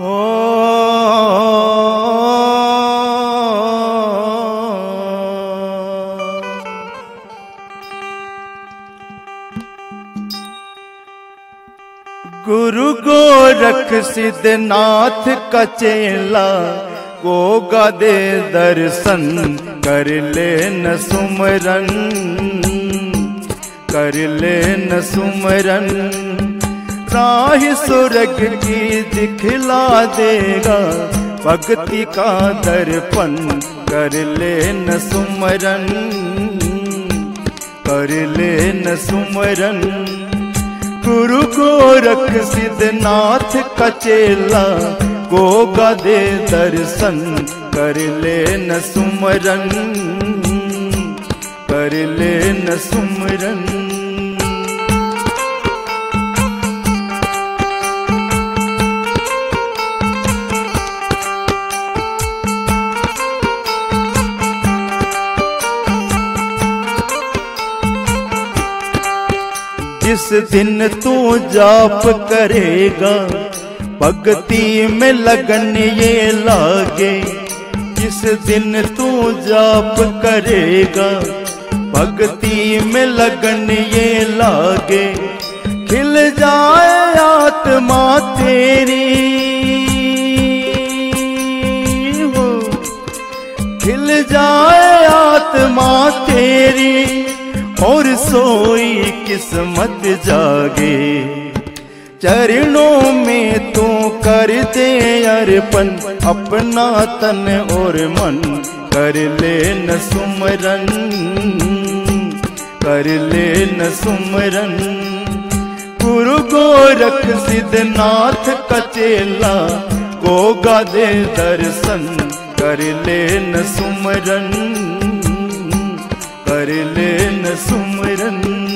हो गुरु गोरख सिद्धनाथ का चेला गोगा दे दर्शन कर ले न सुमरन कर ले न सुमरन राह सुरग की दिखला देगा भक्ति का दर्पण कर ले न सुमरन कर ले न सुमरन गुरु गोरख सिद्धनाथ का चेला गोगा दे दर्शन कर ले न सुमरन कर ले न सुमरन जिस दिन तू जाप करेगा भक्ति में लगन ये लागे जिस दिन तू जाप करेगा भक्ति में लगन ये लागे खिल जाए आत्मा तेरी हो खिल जाए आत्मा तेरी और सोई किस्मत जागे चरणों में तू कर दे अर्पण अपना तन और मन कर ले न सुमरन कर ले न सुमरन गुरु गोरख सिद्धनाथ का चेला गोगा दे दर्शन कर ले न सुमरन कर ले न सुमरन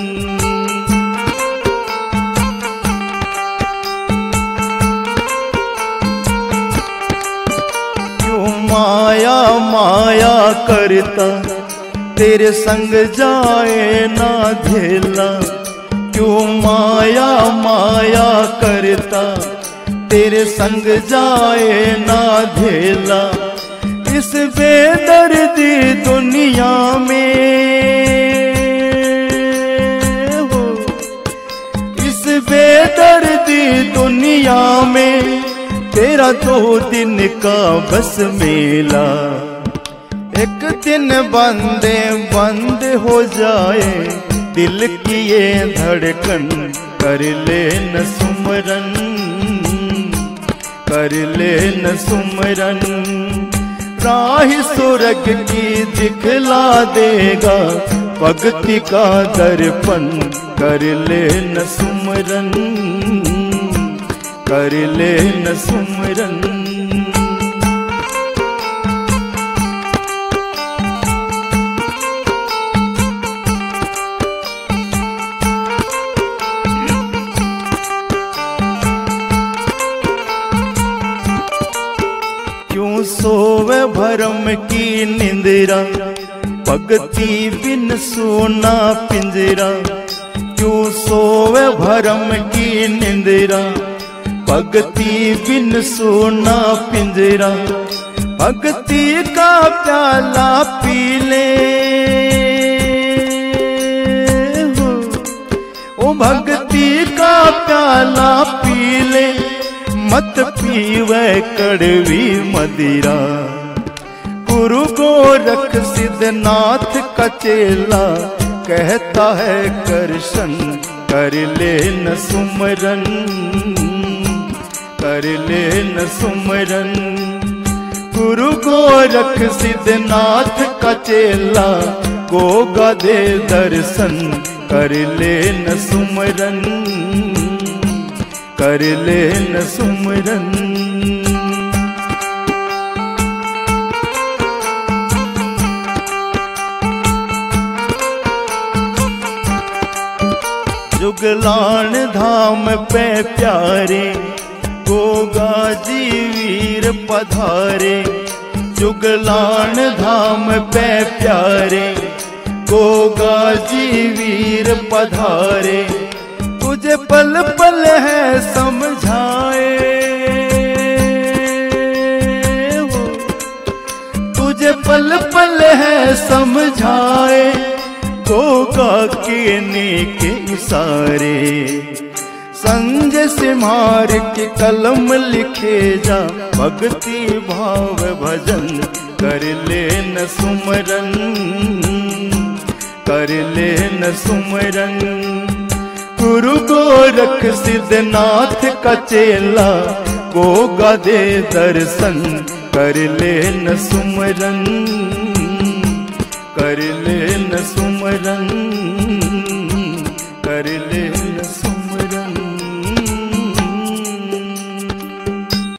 क्यों माया माया करता तेरे संग जाए ना झेला क्यों माया माया करता तेरे संग जाए ना झेला इस बेदर्दी दुनिया में हो इस बेदर्दी दुनिया में तेरा 2 दिन का बस मेला एक दिन बंदे बंद हो जाए दिल की ये धड़कन कर ले न सुमरन कर ले न सुमरन राह सुरग की दिखला देगा भक्ति का दर्पण कर ले न सुमरन कर ले न सुमरन क्यों सोवे भरम की निंदिरा भक्ति बिन सोना पिंजरा क्यों सोवे भरम की निंदिरा भक्ति बिन सोना पिंजरा भक्ति का प्याला पी ले हो ओ भक्ति का प्याला पी ले मत पीवे कड़वी मदिरा गुरु गोरख सिद्धनाथ का चेला कहता है करशन कर ले न सुमरन कर ले न सुमरन गुरु गोरख सिद्धनाथ का चेला गोगा दे दर्शन कर ले न सुमरन कर ले न सुमरन जुगलान धाम पे प्यारे गोगा जी वीर पधारे जुगलान धाम पे प्यारे गोगा जी वीर पधारे तुझे पल पल है समझाए तुझे पल पल है समझाए, गोगा के नेके इशारे। संजय सिमार की कलम लिखे जा, भक्ति भाव भजन कर ले न सुमरन, कर ले न सुमरन। गुरु गोरख सिद्धनाथ का चेला, गोगा दे दर्शन कर ले न सुमरन, कर ले न सुमरन, कर ले